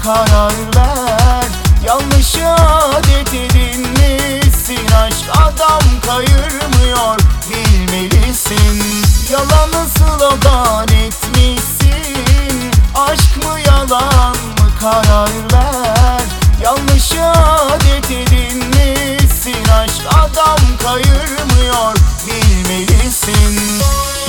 karar ver. Yanlış adet edinmişsin, aşk adam kayırmıyor bilmelisin. Yalanı slogan etmişsin, aşk mı yalan mı karar ver. Yanlış adet edinmişsin, aşk adam kayırmıyor bilmelisin.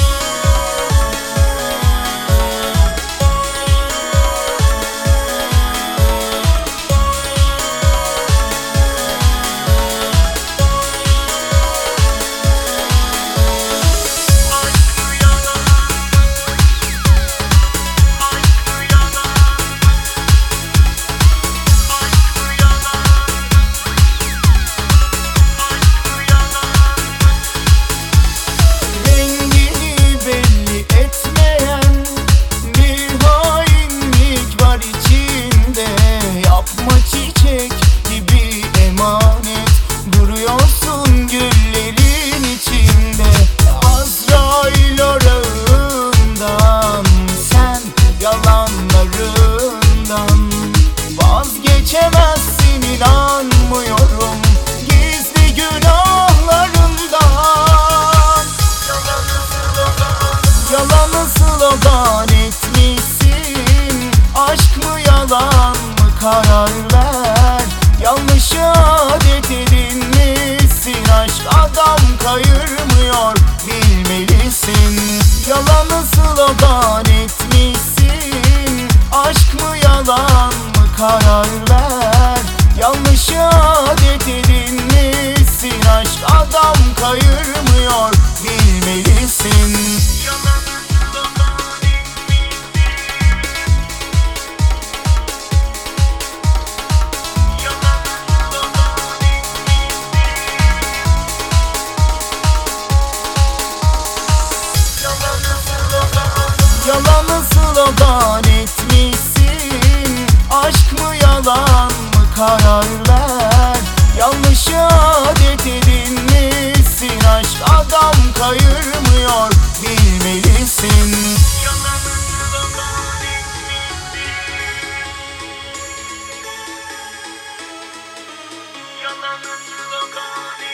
Vazgeçemezsin, inanmıyorum gizli günahlarından. Yalanı slogan etmişsin, aşk mı yalan mı karar ver. Yanlış adet edinmişsin, aşk adam kayırmıyor bilmelisin. Yalanı slogan etmişsin, aşk mı yalan mı karar ver. Yanlış adet edinmişsin, aşk adam kayırmıyor bilmelisin. Yalanı slogan etmişsin, aşk mı yalan mı karar ver. Yanlış adet edinmişsin, aşk adam kayırmıyor bilmelisin. Yalanı slogan etmişsin, yalanı slogan etmişsin.